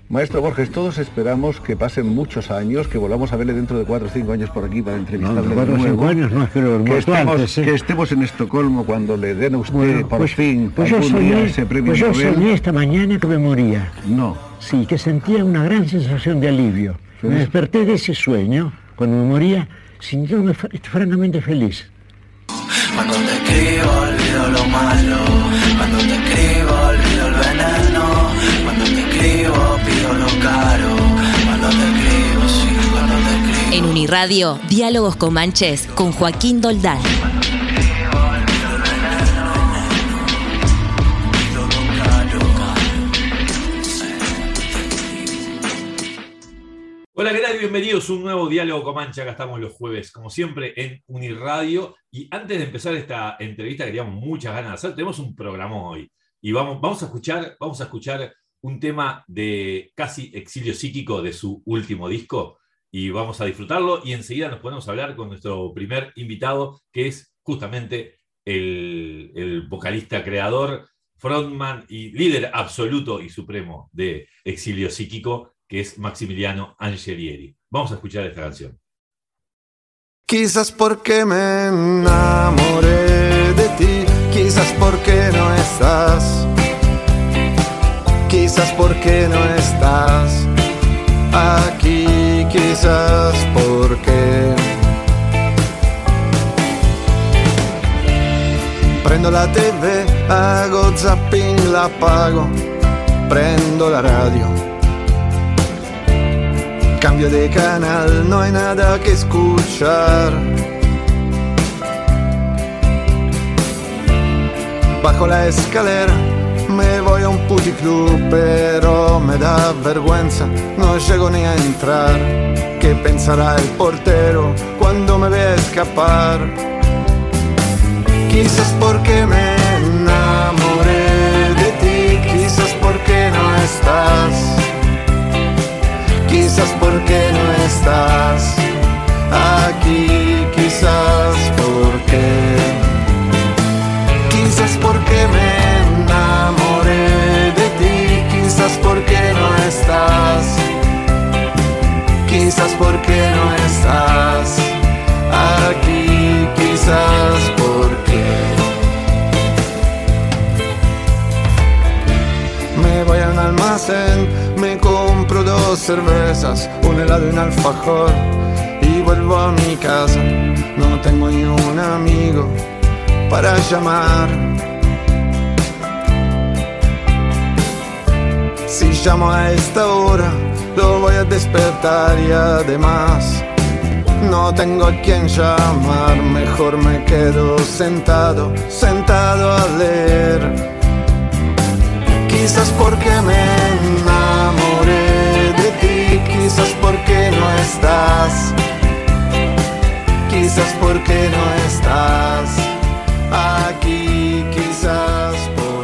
Maestro Borges, todos esperamos que pasen muchos años, que volvamos a verle dentro de 4 o 5 años por aquí para entrevistarle de 4 o 5 años no, es que lo que estemos en Estocolmo cuando le den a usted por fin algún día ese premio Nobel. Yo soñé esta mañana que me moría. No. Sí, que sentía una gran sensación de alivio. ¿Sí? Me desperté de ese sueño, cuando me moría, sintiéndome francamente feliz. Cuando te escribo olvido lo malo, cuando te escribo olvido el veneno, cuando te escribo pido lo caro, cuando te escribo, sí, cuando te escribo. En Uniradio, Diálogos Comanches con Joaquín Doldal. Hola, ¿qué tal? Bienvenidos a un nuevo Diálogo Comanche. Acá estamos los jueves, como siempre, en Uniradio. Y antes de empezar esta entrevista que teníamos muchas ganas de hacer, tenemos un programa hoy. Y vamos a escuchar un tema de casi exilio psíquico de su último disco. Y vamos a disfrutarlo. Y enseguida nos ponemos a hablar con nuestro primer invitado, que es justamente el vocalista, creador, frontman y líder absoluto y supremo de Exilio Psíquico, que es Maximiliano Angelieri. Vamos a escuchar esta canción. Quizás porque me enamoré de ti, quizás porque no estás, quizás porque no estás aquí, quizás porque prendo la TV, hago zapping, la apago, prendo la radio, cambio de canal, no hay nada que escuchar. Bajo la escalera, me voy a un puticlub, pero me da vergüenza, no llego ni a entrar. ¿Qué pensará el portero cuando me ve escapar? Quizás porque me enamoré de ti, quizás porque no estás, quizás porque no estás aquí, quizás porque me enamoré de ti, quizás porque no estás, quizás porque no estás aquí, quizás porque me voy a un almacén, me compro 2 cervezas, un helado y un alfajor y vuelvo a mi casa. No tengo ni un amigo para llamar. Si llamo a esta hora, lo voy a despertar y además no tengo a quien llamar. Mejor me quedo sentado a leer. Quizás porque me enamoré de ti, quizás porque no estás, quizás porque no estás aquí, quizás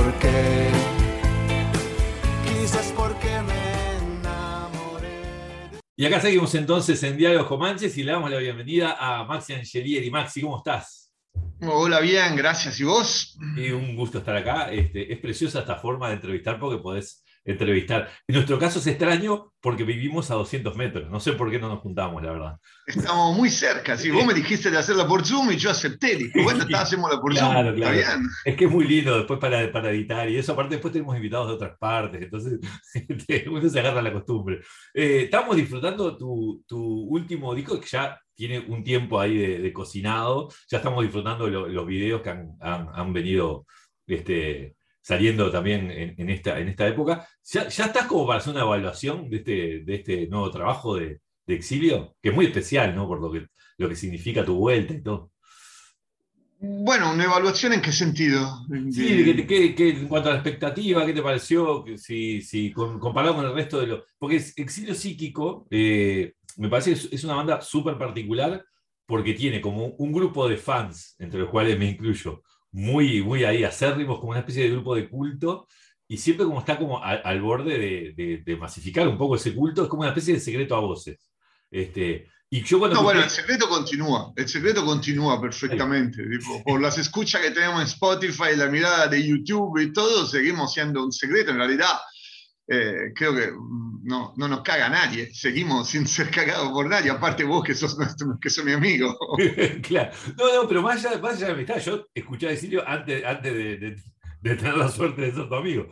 porque me enamoré. Y acá seguimos entonces en Diálogos Comanches y le damos la bienvenida a Maxi Angelieri. Maxi, ¿cómo estás? Hola, bien, gracias. ¿Y vos? Y un gusto estar acá. Es preciosa esta forma de entrevistar porque podés entrevistar. En nuestro caso es extraño porque vivimos a 200 metros. No sé por qué no nos juntamos, la verdad. Estamos muy cerca. Si vos me dijiste de hacerla por Zoom y yo acepté. Dije, bueno, hacemos por Zoom. Claro. Está bien. Es que es muy lindo después para editar y eso. Aparte, después tenemos invitados de otras partes. Entonces, uno se agarra a la costumbre. Estamos disfrutando tu último disco que ya tiene un tiempo ahí de cocinado. Ya estamos disfrutando los videos que han venido saliendo también en esta época. ¿Ya estás como para hacer una evaluación de este nuevo trabajo de Exilio? Que es muy especial, ¿no? Por lo que significa tu vuelta y todo. Bueno, ¿una evaluación en qué sentido? Sí, en cuanto a la expectativa, ¿qué te pareció? Si comparado con el resto de los... Porque Exilio Psíquico, me parece que es una banda súper particular porque tiene como un grupo de fans, entre los cuales me incluyo, muy, muy ahí acérrimos, como una especie de grupo de culto, y siempre como está como al borde de masificar un poco ese culto, es como una especie de secreto a voces. Y yo cuando bueno, el secreto continúa perfectamente. Tipo, por las escuchas que tenemos en Spotify, la mirada de YouTube y todo, seguimos siendo un secreto. En realidad, creo que no nos caga nadie, seguimos sin ser cagados por nadie, aparte vos que sos mi amigo. Claro. No, pero más allá de la amistad, yo escuché a Exilio antes de tener la suerte de ser tu amigo.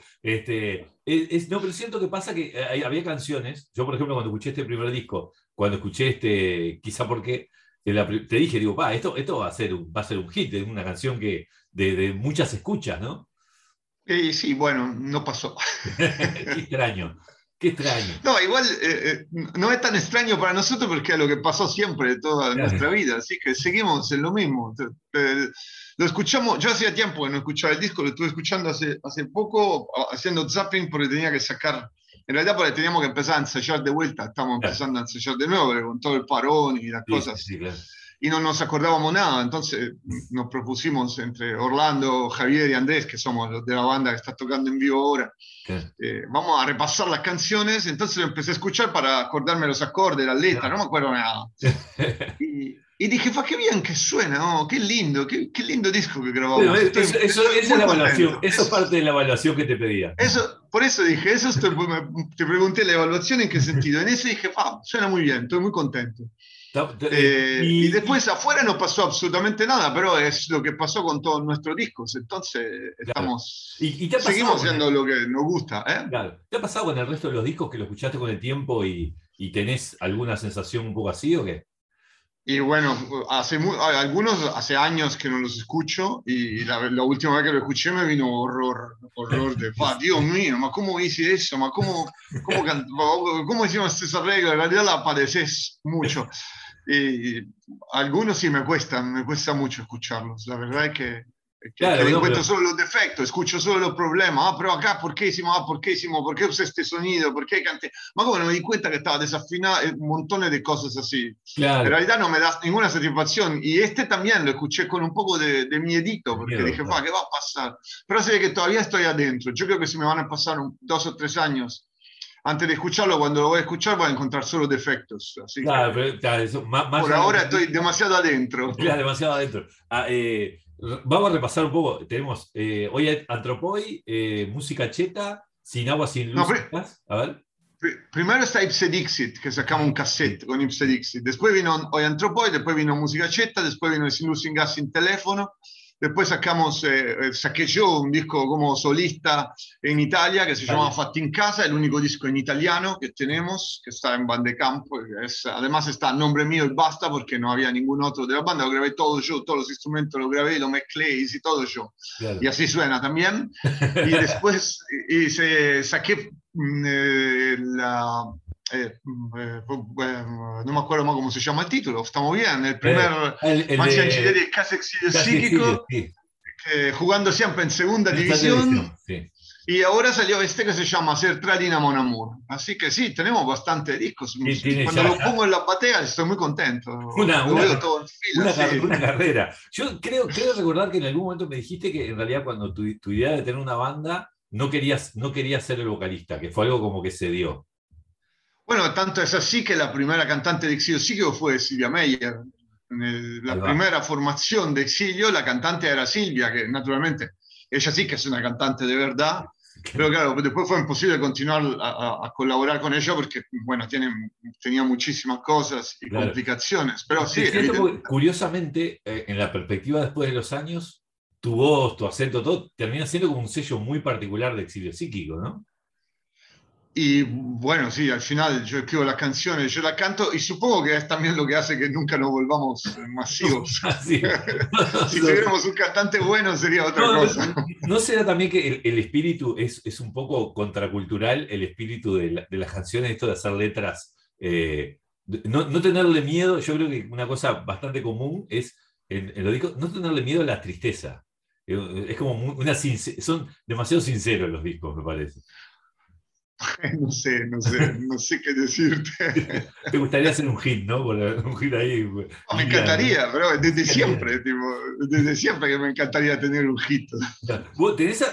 No, pero siento que pasa que había canciones, yo por ejemplo cuando escuché este primer disco, cuando escuché Quizá porque, te dije, digo, esto va a ser un hit, es una canción que de muchas escuchas, ¿no? Sí, bueno, no pasó. Qué extraño. Qué extraño. No, igual no es tan extraño para nosotros porque es lo que pasó siempre toda nuestra vida, así que seguimos en lo mismo. Lo escuchamos, yo hacía tiempo que no escuchaba el disco, lo estuve escuchando hace poco, haciendo zapping porque tenía que sacar, en realidad porque teníamos que empezar a ensayar de vuelta, estamos empezando a ensayar de nuevo, pero con todo el parón y las cosas. Sí, claro. Y no nos acordábamos nada, entonces nos propusimos entre Orlando, Javier y Andrés, que somos los de la banda que está tocando en vivo ahora, vamos a repasar las canciones, entonces lo empecé a escuchar para acordarme los acordes, las letras, no me acuerdo nada. Y dije, qué bien que suena, ¿no? Qué lindo disco que grabamos. Pero eso es la evaluación, eso es parte de la evaluación que te pedía. Por eso dije, te pregunté la evaluación en qué sentido. En ese dije, suena muy bien, estoy muy contento. Y después afuera no pasó absolutamente nada, pero es lo que pasó con todos nuestros discos. Entonces estamos, seguimos haciendo lo que nos gusta. Claro. ¿Te ha pasado con el resto de los discos que lo escuchaste con el tiempo y tenés alguna sensación un poco así o qué? Y bueno, algunos hace años que no los escucho y la última vez que lo escuché me vino horror de, Dios mío, ma ¿cómo hice eso? Ma ¿cómo hicimos esa regla? En realidad la padeces mucho. Y algunos sí me cuesta mucho escucharlos. La verdad es que encuentro solo los defectos, escucho solo los problemas. Pero acá, ¿por qué hicimos? ¿Por qué usé este sonido? ¿Por qué canté? Ma como no me di cuenta que estaba desafinado, un montón de cosas así. Claro. En realidad no me da ninguna satisfacción. Y también lo escuché con un poco de miedito, porque dije, ¿qué va a pasar? Pero sé que todavía estoy adentro. Yo creo que se me van a pasar 2 o 3 años. Antes de escucharlo, cuando lo voy a escuchar, voy a encontrar solo defectos. Así eso, por ahora estoy demasiado adentro. Claro, demasiado adentro. Vamos a repasar un poco. Tenemos hoy Antropoi, Música Cheta, Sin Agua, Sin Luz. A ver. Primero está Ipse Dixit, que sacamos un cassette con Ipse Dixit. Después vino Hoy Antropoi, después vino Música Cheta, después vino Sin Luz, Sin Gas, Sin Teléfono. Después saqué yo un disco como solista en Italia que se llama Fatti in Casa, el único disco en italiano que tenemos, que está en Bandecamp. Además está a nombre mío y basta porque no había ningún otro de la banda, lo grabé todo yo, todos los instrumentos lo grabé, lo mezclé, hice todo yo. Claro. Y así suena también. Y después saqué no me acuerdo más cómo se llama el título, estamos bien, el primer Maxi Angileri Casi Exilio Psíquico, jugando siempre en segunda división, y ahora salió que se llama Ser Tradina Mon Amour, así que sí, tenemos bastantes discos, cuando lo pongo en las bateas estoy muy contento, veo todo en fila, una carrera. Yo creo recordar que en algún momento me dijiste que en realidad cuando tu idea de tener una banda no querías ser el vocalista, que fue algo como que se dio. Bueno, tanto es así que la primera cantante de Exilio Psíquico fue Silvia Meyer. En la primera formación de Exilio, la cantante era Silvia, que naturalmente, ella sí que es una cantante de verdad, pero claro, después fue imposible continuar a colaborar con ella porque, bueno, tenía muchísimas cosas y complicaciones, pero sí. Curiosamente, en la perspectiva después de los años, tu voz, tu acento, todo, termina siendo como un sello muy particular de Exilio Psíquico, ¿no? Y bueno, sí, al final yo escribo las canciones, yo las canto y supongo que es también lo que hace que nunca nos volvamos masivos. Si tuviéramos un cantante bueno sería otra cosa. ¿No será también que el espíritu es un poco contracultural, el espíritu de las canciones, esto de hacer letras, no tenerle miedo? Yo creo que una cosa bastante común es, en los discos, no tenerle miedo a la tristeza. Es como son demasiado sinceros los discos, me parece. No sé qué decirte. Te gustaría hacer un hit, ¿no? Un hit ahí. Me encantaría, pero desde siempre que me encantaría tener un hit. Vos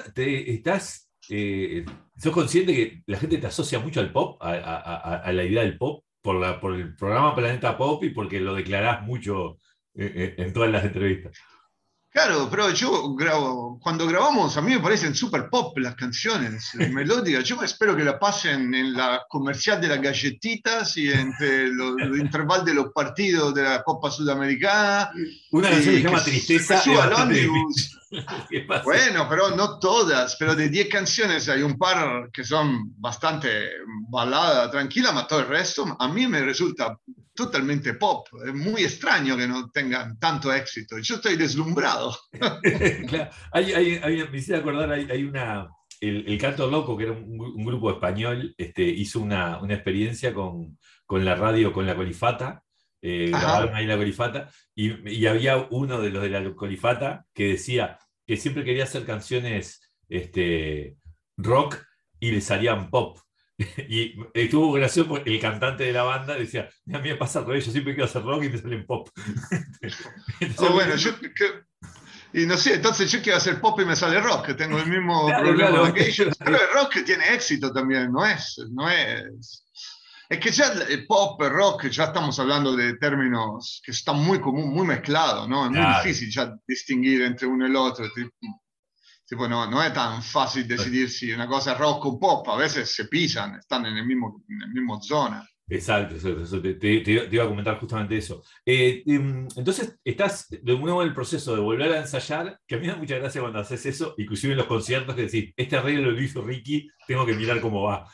sos consciente que la gente te asocia mucho al pop, a la idea del pop, por el programa Planeta Pop y porque lo declarás mucho en todas las entrevistas. Claro, pero yo grabo, cuando grabamos a mí me parecen super pop las canciones melódicas. Yo espero que la pasen en la comercial de las galletitas y entre los intervalos de los partidos de la Copa Sudamericana. Una canción que se que llama Tristeza suba es al bastante ómnibus. ¿Qué pasa? Bueno, pero no todas, pero de 10 canciones hay un par que son bastante balada, tranquila, pero todo el resto a mí me resulta totalmente pop. Es muy extraño que no tengan tanto éxito. Yo estoy deslumbrado. Claro, me hice acordar, el Canto Loco, que era un grupo español, hizo una experiencia con la radio, con la Colifata, grabaron ahí la Colifata, y había uno de los de la Colifata que decía que siempre quería hacer canciones rock y le salían pop. Y estuvo gracioso porque el cantante de la banda decía, a mí me pasa al revés, yo siempre quiero hacer rock y me salen pop. Entonces, Bueno, y no sé, entonces yo quiero hacer pop y me sale rock, tengo el mismo Claro, problema claro. que ellos. Pero el rock tiene éxito también, no es. Es que ya el pop, el rock, ya estamos hablando de términos que están muy muy mezclados, ¿no? Es muy Claro. difícil ya distinguir entre uno y el otro. Tipo, no es tan fácil decidir si una cosa es rock o pop, a veces se pisan, están en el mismo zona. Exacto, eso te iba a comentar justamente eso. Entonces, estás de nuevo en el proceso de volver a ensayar, que a mí me da mucha gracia cuando haces eso, inclusive en los conciertos, que decís, este arreglo lo hizo Ricky, tengo que mirar cómo va.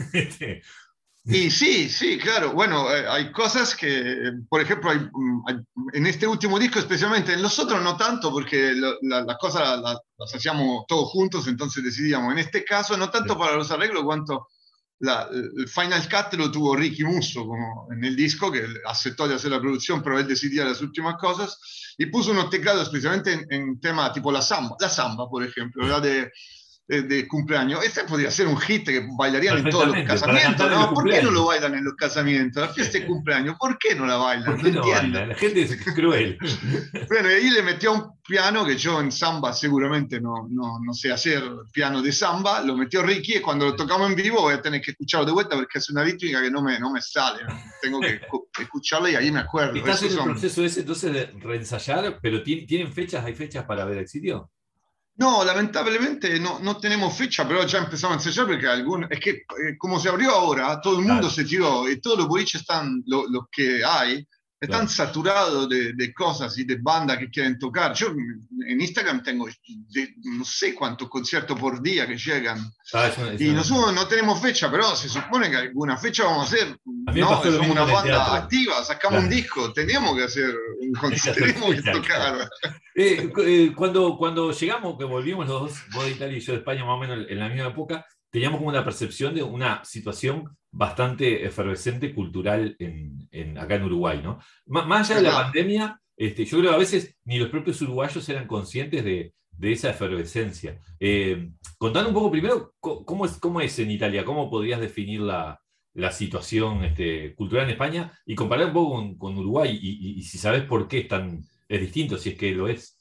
Y sí, claro. Bueno, hay cosas que, por ejemplo, en este último disco especialmente, en los otros no tanto, porque las cosas las hacíamos todos juntos, entonces decidíamos. En este caso, no tanto para los arreglos, cuanto el Final Cut lo tuvo Ricky Musso como en el disco, que aceptó de hacer la producción, pero él decidía las últimas cosas, y puso unos teclados especialmente en tema tipo la samba, por ejemplo, la de cumpleaños. Este podría ser un hit que bailarían en todos los casamientos, ¿no? ¿Por qué no lo bailan en los casamientos? La fiesta de cumpleaños, ¿por qué no la bailan? ¿Por qué no entiendo. bailan? La gente es cruel. Bueno, y ahí le metió un piano que yo en samba seguramente no sé hacer piano de samba, lo metió Ricky y cuando lo tocamos en vivo voy a tener que escucharlo de vuelta porque es una rítmica que no me sale. Tengo que escucharla y ahí me acuerdo. ¿Estás en el proceso ese entonces de reensayar, pero tienen fechas, hay fechas para ver Exilio? No, lamentablemente no tenemos fecha, pero ya empezamos a ensayar porque es que como se abrió ahora, todo el mundo se tiró y todos los boliches están, los que hay, están saturados de cosas y de bandas que quieren tocar. Yo en Instagram tengo no sé cuántos conciertos por día que llegan. Y nosotros no tenemos fecha, pero se supone que alguna fecha vamos a hacer. No, somos una banda activa, sacamos un disco, teníamos que hacer un concierto, teníamos que tocar. Cuando llegamos, que volvimos los dos, vos de Italia y yo de España más o menos en la misma época, teníamos como una percepción de una situación bastante efervescente cultural acá en Uruguay, ¿no? Más allá de la pandemia, yo creo que a veces ni los propios uruguayos eran conscientes de esa efervescencia. Contando un poco primero, ¿cómo es en Italia? ¿Cómo podrías definir la situación cultural en España y comparar un poco con Uruguay y si sabes por qué es distinto, si es que lo es?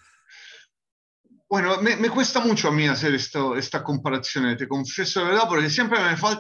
Bueno, me cuesta mucho a mí hacer esta comparazione, te confieso la verdad, porque siempre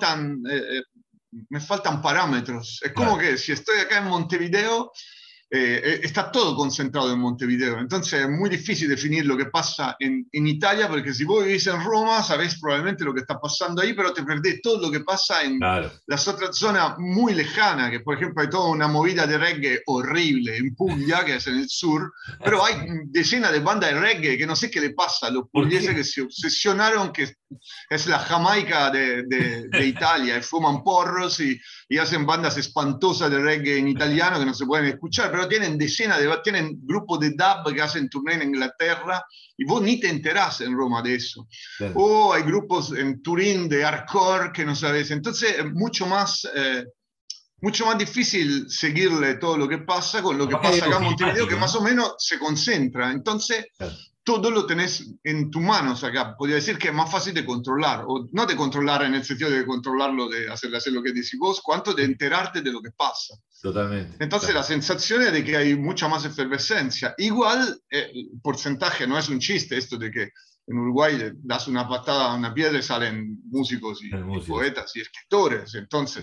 me faltan parámetros. Es como que si estoy acá en Montevideo, está todo concentrado en Montevideo. Entonces es muy difícil definir lo que pasa en Italia, porque si vos vivís en Roma, sabés probablemente lo que está pasando ahí, pero te perdés todo lo que pasa en las otras zonas muy lejanas, que por ejemplo hay toda una movida de reggae horrible en Puglia, que es en el sur, pero hay decenas de bandas de reggae que no sé qué le pasa a los pugliesi que se obsesionaron que es la Jamaica de Italia, y fuman porros y hacen bandas espantosas de reggae en italiano que no se pueden escuchar, pero tienen tienen grupos de dub que hacen tournée en Inglaterra y vos ni te enterás en Roma de eso. Claro. O hay grupos en Turín de hardcore que no sabes. Entonces es mucho más difícil seguirle todo lo que pasa con lo que pasa acá en Montevideo, que más o menos se concentra. Entonces, todo lo tenés en tus manos acá. Podría decir que es más fácil de controlar, o no de controlar en el sentido de controlarlo, de hacerle hacer lo que decís vos, cuanto de enterarte de lo que pasa. Totalmente. Entonces la sensación es de que hay mucha más efervescencia. Igual, el porcentaje no es un chiste esto de que en Uruguay le das una patada a una piedra y salen músicos y poetas y escritores. Entonces,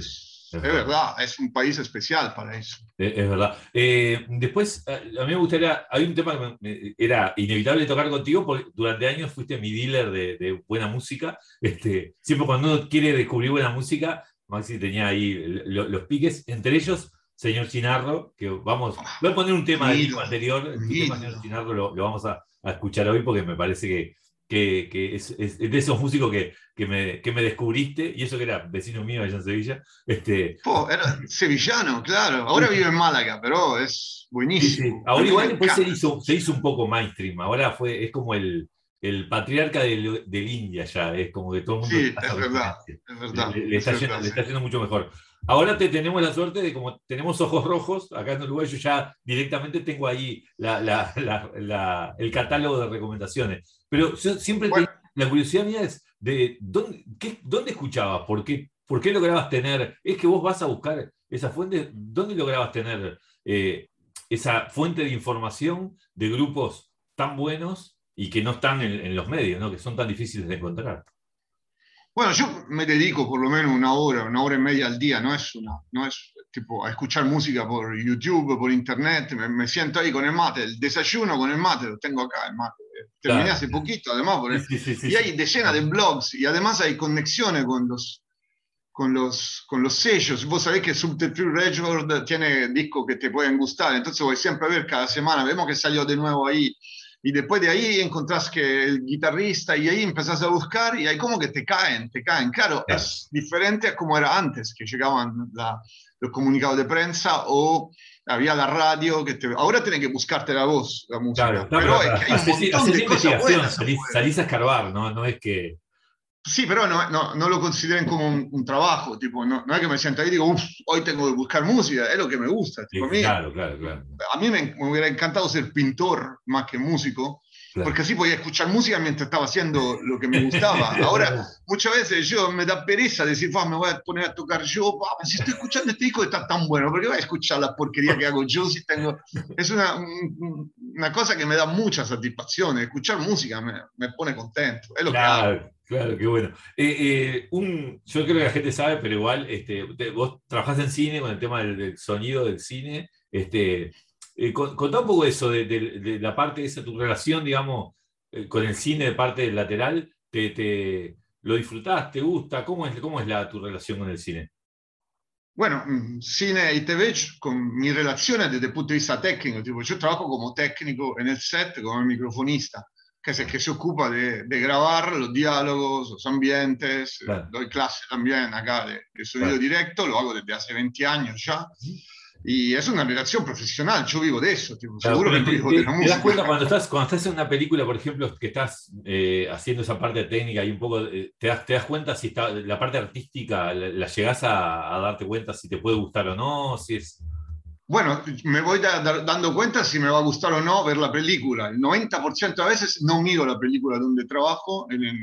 Es verdad, es un país especial para eso. Es verdad. Después, a mí me gustaría, hay un tema que era inevitable tocar contigo, porque durante años fuiste mi dealer de buena música. Siempre cuando uno quiere descubrir buena música, Maxi tenía ahí los piques, entre ellos Señor Chinarro, que voy a poner un tema del disco anterior, el tema Señor Chinarro lo vamos a escuchar hoy porque me parece que es de esos músicos que me descubriste, y eso que era vecino mío allá en Sevilla. Era sevillano, claro. Ahora vive en Málaga, pero es buenísimo. Sí. Ahora igual después se hizo un poco mainstream. Ahora es como el patriarca del India ya. Es como que todo el mundo... Sí, es verdad. Le está yendo mucho mejor. Ahora tenemos la suerte de, como tenemos ojos rojos, acá en Uruguay yo ya directamente tengo ahí el catálogo de recomendaciones. Pero yo siempre la curiosidad mía es de ¿dónde escuchabas? ¿Por qué lograbas tener? Es que vos vas a buscar esa fuente. ¿Dónde lograbas tener esa fuente de información de grupos tan buenos y que no están en los medios, ¿no? Que son tan difíciles de encontrar? Bueno, yo me dedico por lo menos una hora y media al día, no es tipo a escuchar música por YouTube, por internet, me siento ahí con el mate, el desayuno con el mate, lo tengo acá, el mate. Terminé hace poquito, además, y hay decenas de blogs, y además hay conexiones con los sellos. Vos sabés que Subterfuge Records tiene discos que te pueden gustar, entonces voy siempre a ver cada semana, vemos que salió de nuevo ahí. Y después de ahí encontrás que el guitarrista, y ahí empezás a buscar y ahí como que te caen. Claro, es diferente a como era antes, que llegaban los comunicados de prensa o había la radio, ahora tenés que buscarte la voz, la música. Claro, pero es que hay un montón de cosas buenas. Salís a escarbar, no es que... Sí, pero no lo consideren como un trabajo, tipo, no es que me siento ahí y digo, hoy tengo que buscar música, es lo que me gusta. Tipo, claro. A mí me hubiera encantado ser pintor más que músico, porque así podía escuchar música mientras estaba haciendo lo que me gustaba. Ahora, muchas veces me da pereza decir, me voy a poner a tocar yo, si estoy escuchando este disco está tan bueno, ¿por qué voy a escuchar la porquería que hago yo si tengo...? Es una cosa que me da mucha satisfacción, escuchar música me pone contento, es lo que hago. Claro, qué bueno. Yo creo que la gente sabe, pero igual vos trabajás en cine con el tema del sonido del cine. Contá un poco eso, de la parte de esa, tu relación, digamos, con el cine de parte del lateral. ¿Lo disfrutás? ¿Te gusta? ¿Cómo es tu relación con el cine? Bueno, cine y TV, con mi relazione desde il punto di vista tecnico, tipo, yo trabajo como técnico en el set, como microfonista, que es el que se ocupa de grabar los diálogos, los ambientes. Claro. Doy clase también acá de sonido directo, lo hago desde hace 20 años ya. Y es una relación profesional, yo vivo de eso, tipo, claro, seguro que no vivo de la música. ¿Te das cuenta cuando estás en una película, por ejemplo, que estás haciendo esa parte técnica y un poco, te das cuenta si la parte artística la llegás a darte cuenta si te puede gustar o no, si es... Bueno, me voy dando cuenta si me va a gustar o no ver la película. El 90% de veces no miro la película donde trabajo, en el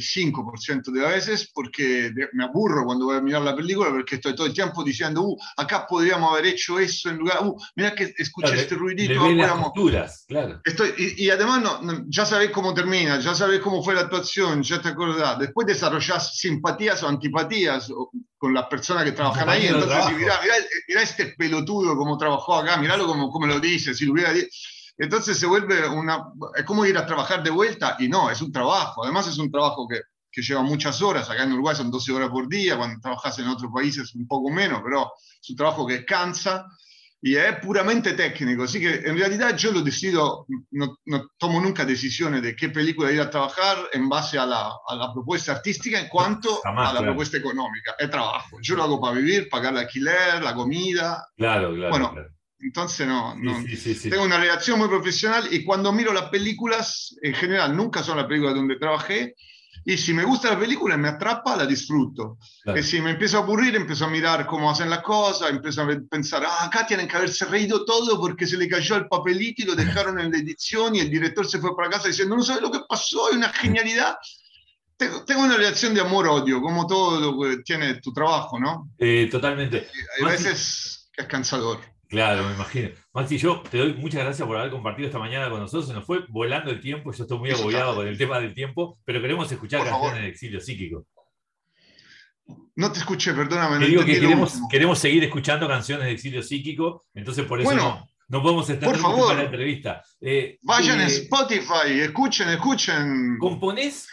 95% de veces, porque me aburro cuando voy a mirar la película, porque estoy todo el tiempo diciendo, acá podríamos haber hecho eso en lugar, mira que escuché claro, este ruidito. Las costuras, claro. Y además ya sabés cómo termina, ya sabés cómo fue la actuación, ya te acordás. Después desarrollás simpatías o antipatías con las personas que trabajan ahí. Entonces, mirá este pelotudo como trabajó acá, miralo como lo dice, si lo hubiera dicho. Entonces se vuelve es como ir a trabajar de vuelta, y no, es un trabajo. Además es un trabajo que lleva muchas horas. Acá en Uruguay son 12 horas por día, cuando trabajas en otros países un poco menos, pero es un trabajo que cansa y es puramente técnico. Así que en realidad yo lo decido, no tomo nunca decisiones de qué película ir a trabajar en base a la propuesta artística en cuanto a la propuesta económica. Es trabajo. Yo lo hago para vivir, pagar el alquiler, la comida. Claro. Bueno, entonces Sí. Tengo una relación muy profesional, y cuando miro las películas, en general, nunca son las películas donde trabajé. Y si me gusta la película, me atrapa, la disfruto. Claro. Y si me empiezo a aburrir, empiezo a mirar cómo hacen las cosas, empiezo a pensar, acá tienen que haberse reído todo porque se le cayó el papelito y lo dejaron en la edición y el director se fue para casa diciendo, no sabes lo que pasó, hay una genialidad. Tengo una relación de amor-odio, como todo lo que tiene tu trabajo, ¿no? Totalmente. A veces es cansador. Claro, me imagino. Maxi, yo te doy muchas gracias por haber compartido esta mañana con nosotros. Se nos fue volando el tiempo, yo estoy muy agobiado con el tema del tiempo, pero queremos escuchar canciones de Exilio Psíquico. No te escuché, perdóname. Te digo que queremos seguir escuchando canciones de Exilio Psíquico, entonces por eso no podemos extender mucho para la entrevista. Vayan a Spotify, escuchen. ¿Componés?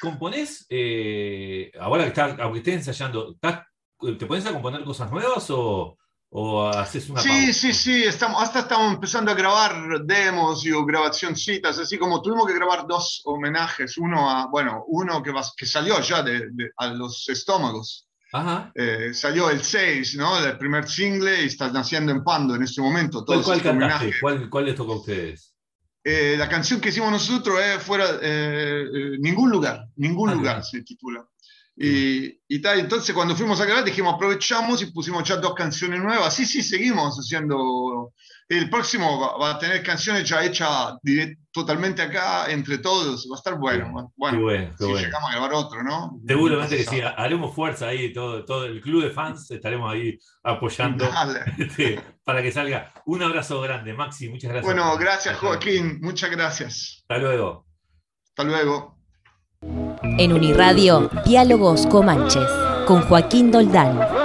Ahora que aunque estés ensayando, ¿te pones a componer cosas nuevas o haces una pausa? Sí, estamos empezando a grabar demos y grabacioncitas, así como tuvimos que grabar 2 homenajes, uno que salió ya a los Estómagos. Ajá. Salió el 6, ¿no? El primer single, y están haciendo en Pando en este momento. ¿Cuál cantaste? ¿Cuál les tocó a ustedes? La canción que hicimos nosotros es Ningún Lugar se titula. Y tal, entonces cuando fuimos a grabar dijimos aprovechamos y pusimos ya 2 canciones nuevas. Sí, seguimos haciendo. El próximo va a tener canciones ya hechas totalmente acá, entre todos. Va a estar bueno. Qué bueno. Llegamos a grabar otro, ¿no? Seguramente que sí. Haremos fuerza ahí, todo el club de fans estaremos ahí apoyando para que salga. Un abrazo grande, Maxi. Muchas gracias. Bueno, gracias, Joaquín. Muchas gracias. Hasta luego. Hasta luego. En Uniradio, Diálogos Comanches, con Joaquín Doldán.